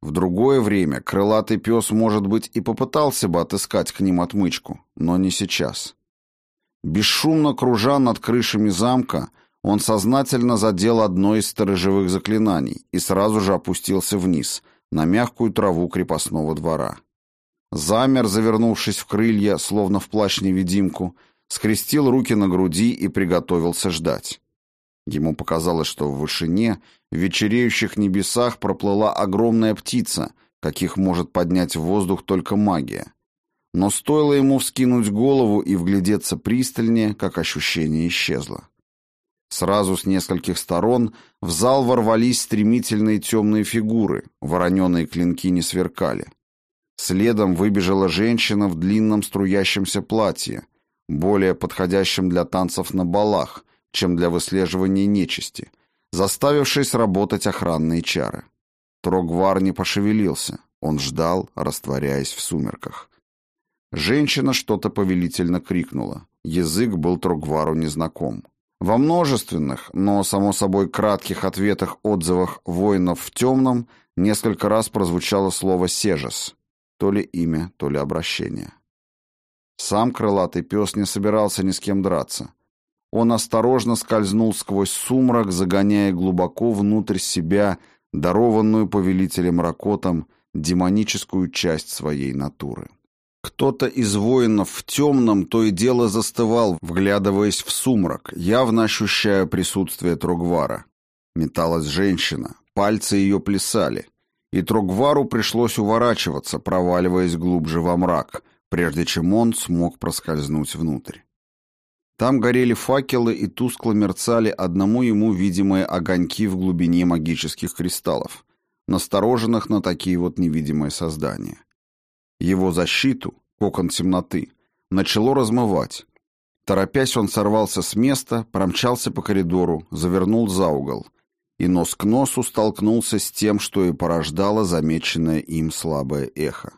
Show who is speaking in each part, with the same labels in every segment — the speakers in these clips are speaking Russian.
Speaker 1: В другое время крылатый пес, может быть, и попытался бы отыскать к ним отмычку, но не сейчас. Бесшумно кружа над крышами замка, он сознательно задел одно из сторожевых заклинаний и сразу же опустился вниз, на мягкую траву крепостного двора. Замер, завернувшись в крылья, словно в плащ-невидимку, скрестил руки на груди и приготовился ждать. Ему показалось, что в вышине, в вечереющих небесах проплыла огромная птица, каких может поднять в воздух только магия. Но стоило ему вскинуть голову и вглядеться пристальнее, как ощущение исчезло. Сразу с нескольких сторон в зал ворвались стремительные темные фигуры, вороненые клинки не сверкали. Следом выбежала женщина в длинном струящемся платье, более подходящем для танцев на балах, чем для выслеживания нечисти, заставившей сработать охранные чары. Трогвар не пошевелился, он ждал, растворяясь в сумерках. Женщина что-то повелительно крикнула. Язык был Трогвару незнаком. Во множественных, но, само собой, кратких ответах-отзывах воинов в темном несколько раз прозвучало слово «сежес», то ли имя, то ли обращение. Сам крылатый пес не собирался ни с кем драться. Он осторожно скользнул сквозь сумрак, загоняя глубоко внутрь себя дарованную повелителем Ракотом демоническую часть своей натуры. Кто-то из воинов в темном то и дело застывал, вглядываясь в сумрак, явно ощущая присутствие Трогвара. Металась женщина, пальцы ее плясали, и Трогвару пришлось уворачиваться, проваливаясь глубже во мрак, прежде чем он смог проскользнуть внутрь. Там горели факелы и тускло мерцали одному ему видимые огоньки в глубине магических кристаллов, настороженных на такие вот невидимые создания. Его защиту, кокон темноты, начало размывать. Торопясь, он сорвался с места, промчался по коридору, завернул за угол и нос к носу столкнулся с тем, что и порождало замеченное им слабое эхо.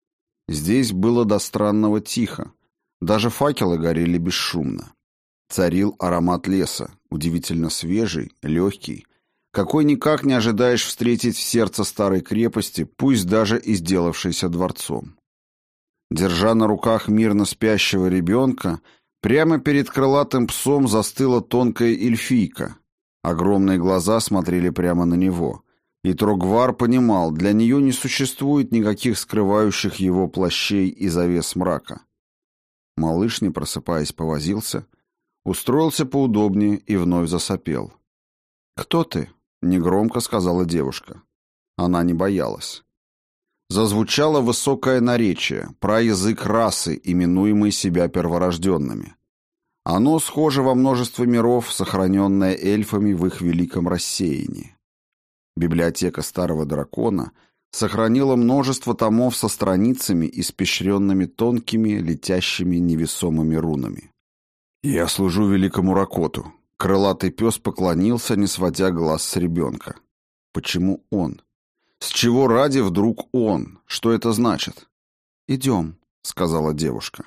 Speaker 1: Здесь было до странного тихо. Даже факелы горели бесшумно. Царил аромат леса, удивительно свежий, легкий, какой никак не ожидаешь встретить в сердце старой крепости, пусть даже и сделавшейся дворцом. Держа на руках мирно спящего ребенка, прямо перед крылатым псом застыла тонкая эльфийка. Огромные глаза смотрели прямо на него, и Трогвар понимал, для нее не существует никаких скрывающих его плащей и завес мрака. Малыш, не просыпаясь, повозился, устроился поудобнее и вновь засопел. «Кто ты?» — негромко сказала девушка. Она не боялась. Зазвучало высокое наречие, праязык расы, именуемой себя перворожденными. Оно схоже во множестве миров, сохраненное эльфами в их великом рассеянии. Библиотека старого дракона сохранила множество томов со страницами, испещренными тонкими, летящими невесомыми рунами. «Я служу великому Ракоту». Крылатый пес поклонился, не сводя глаз с ребенка. Почему он? С чего ради вдруг он? Что это значит? «Идем», — сказала девушка.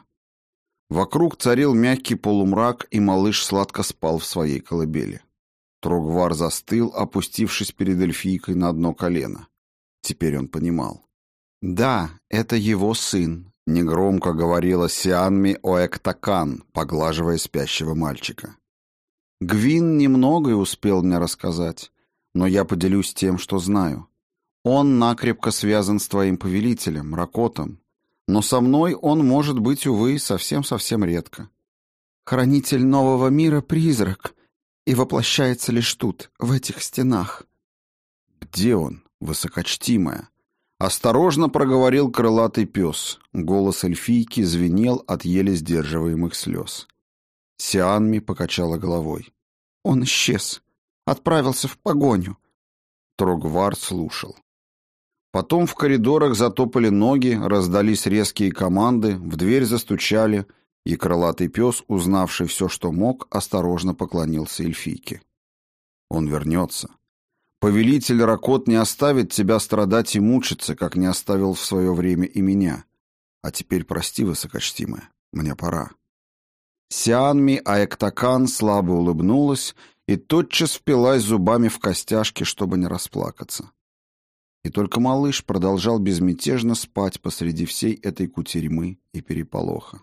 Speaker 1: Вокруг царил мягкий полумрак, и малыш сладко спал в своей колыбели. Трогвар застыл, опустившись перед эльфийкой на одно колено. Теперь он понимал. «Да, это его сын», — негромко говорила Сианми Оэктакан, поглаживая спящего мальчика. «Гвин немногое успел мне рассказать, но я поделюсь тем, что знаю. Он накрепко связан с твоим повелителем, Ракотом, но со мной он может быть, увы, совсем-совсем редко. Хранитель нового мира — призрак, и воплощается лишь тут, в этих стенах». «Где он, высокочтимая?» Осторожно проговорил крылатый пес. Голос эльфийки звенел от еле сдерживаемых слез. Сианми покачала головой. «Он исчез. Отправился в погоню». Трогвар слушал. Потом в коридорах затопали ноги, раздались резкие команды, в дверь застучали, и крылатый пес, узнавший все, что мог, осторожно поклонился эльфийке. «Он вернется. Повелитель Ракот не оставит тебя страдать и мучиться, как не оставил в свое время и меня. А теперь прости, высокочтимая, мне пора». Сианми Аэктакан слабо улыбнулась и тотчас впилась зубами в костяшки, чтобы не расплакаться. И только малыш продолжал безмятежно спать посреди всей этой кутерьмы и переполоха.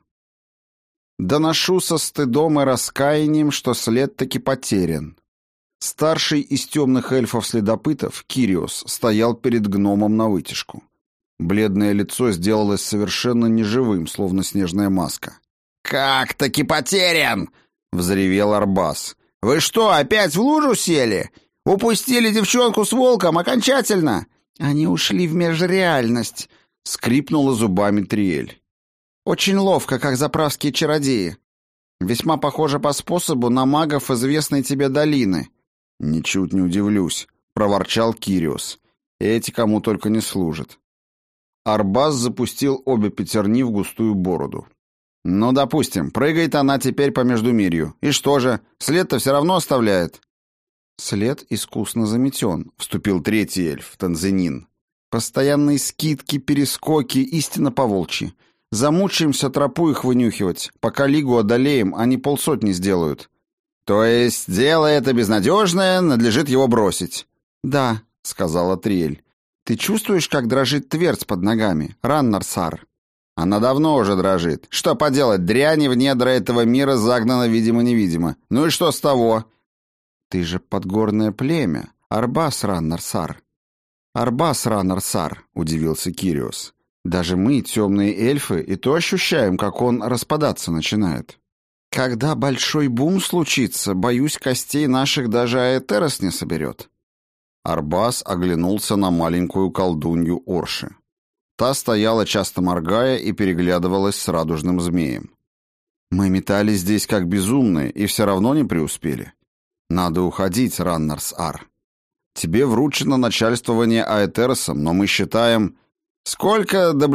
Speaker 1: Доношу со стыдом и раскаянием, что след таки потерян. Старший из темных эльфов-следопытов, Кириос, стоял перед гномом навытяжку. Бледное лицо сделалось совершенно неживым, словно снежная маска. «Как таки потерян!» — взревел Арбас. «Вы что, опять в лужу сели? Упустили девчонку с волком окончательно?» «Они ушли в межреальность», — скрипнула зубами Триэль. «Очень ловко, как заправские чародеи. Весьма похоже по способу на магов известной тебе долины». «Ничуть не удивлюсь», — проворчал Кириос. «Эти кому только не служат». Арбас запустил обе пятерни в густую бороду. «Ну, допустим, прыгает она теперь по междумирью. И что же, след-то все равно оставляет?» «След искусно заметен», — вступил третий эльф, Танзенин. «Постоянные скидки, перескоки, истинно по-волчьи. Замучаемся тропу их вынюхивать. Пока лигу одолеем, они полсотни сделают». «То есть дело это безнадежное, надлежит его бросить?» «Да», — сказала Триэль. «Ты чувствуешь, как дрожит твердь под ногами, Раннарсар?» «Она давно уже дрожит. Что поделать, дряни в недра этого мира загнана видимо-невидимо. Ну и что с того?» «Ты же подгорное племя, Арбас Раннарсар». «Арбас Раннарсар», — удивился Кириос. «Даже мы, темные эльфы, и то ощущаем, как он распадаться начинает. Когда большой бум случится, боюсь, костей наших даже Аэтерос не соберет». Арбас оглянулся на маленькую колдунью Орши. Та стояла, часто моргая, и переглядывалась с радужным змеем. «Мы метались здесь как безумные, и все равно не преуспели. Надо уходить, Раннарс-Ар. Тебе вручено начальствование Аэтеросом, но мы считаем... Сколько до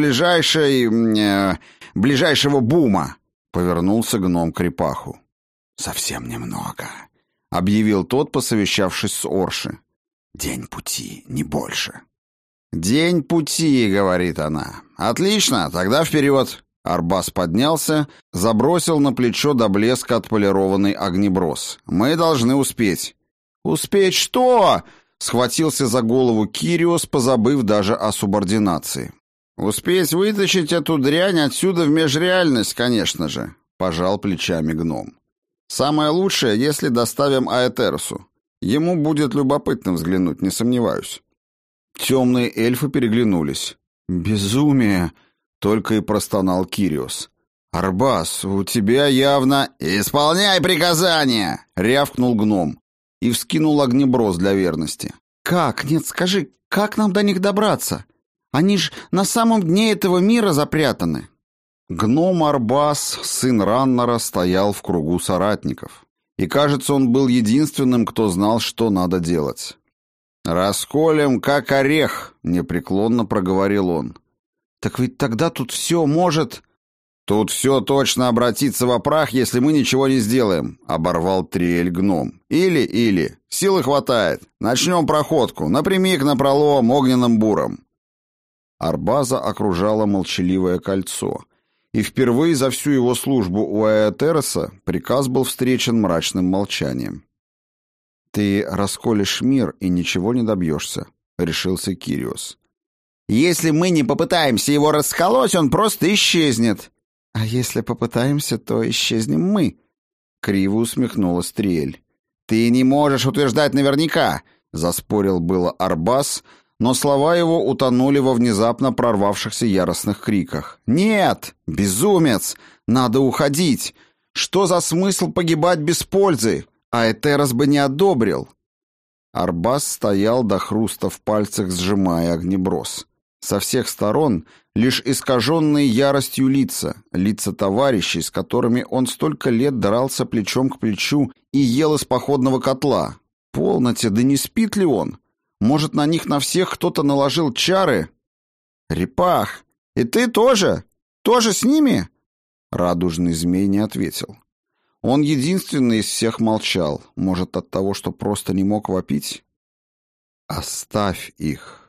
Speaker 1: ближайшего бума?» — повернулся гном к Крепаху. «Совсем немного», — объявил тот, посовещавшись с Орши. «День пути, не больше». «День пути», — говорит она. «Отлично, тогда вперед». Арбас поднялся, забросил на плечо до блеска отполированный огнеброс. «Мы должны успеть». «Успеть что?» — схватился за голову Кириос, позабыв даже о субординации. «Успеть вытащить эту дрянь отсюда в межреальность, конечно же», — пожал плечами гном. «Самое лучшее, если доставим Аэтеросу. Ему будет любопытно взглянуть, не сомневаюсь». Темные эльфы переглянулись. «Безумие!» — только и простонал Кириос. «Арбас, у тебя явно...» «Исполняй приказания!» — рявкнул гном и вскинул огнеброс для верности. «Как? Нет, скажи, как нам до них добраться? Они ж на самом дне этого мира запрятаны». Гном Арбас, сын Раннара, стоял в кругу соратников. И, кажется, он был единственным, кто знал, что надо делать. «Расколем, как орех», — непреклонно проговорил он. «Так ведь тогда тут все может...» «Тут все точно обратится в прах, если мы ничего не сделаем», — оборвал Триэль гном. «Или. Силы хватает. Начнем проходку. Напрямик напролом огненным буром». Арбаза окружало молчаливое кольцо, и впервые за всю его службу у Аэтероса приказ был встречен мрачным молчанием. «Ты расколешь мир и ничего не добьешься», — решился Кириос. «Если мы не попытаемся его расколоть, он просто исчезнет». «А если попытаемся, то исчезнем мы», — криво усмехнулась Триэль. «Ты не можешь утверждать наверняка», — заспорил было Арбас, но слова его утонули во внезапно прорвавшихся яростных криках. «Нет! Безумец! Надо уходить! Что за смысл погибать без пользы? Аэтерос бы не одобрил!» Арбас стоял до хруста в пальцах, сжимая огнеброс. Со всех сторон лишь искаженные яростью лица товарищей, с которыми он столько лет дрался плечом к плечу и ел из походного котла. Полноте, да не спит ли он? Может, на них на всех кто-то наложил чары? «Репах, и ты тоже? Тоже с ними?» Радужный змей не ответил. Он единственный из всех молчал, может, от того, что просто не мог вопить. «Оставь их».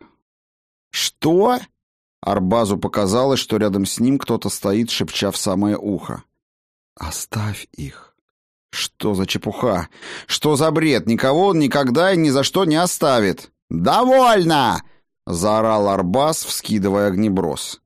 Speaker 1: «Что?» Арбазу показалось, что рядом с ним кто-то стоит, шепча в самое ухо. «Оставь их». «Что за чепуха? Что за бред? Никого он никогда и ни за что не оставит». «Довольно!» — заорал Арбас, вскидывая огнеброс.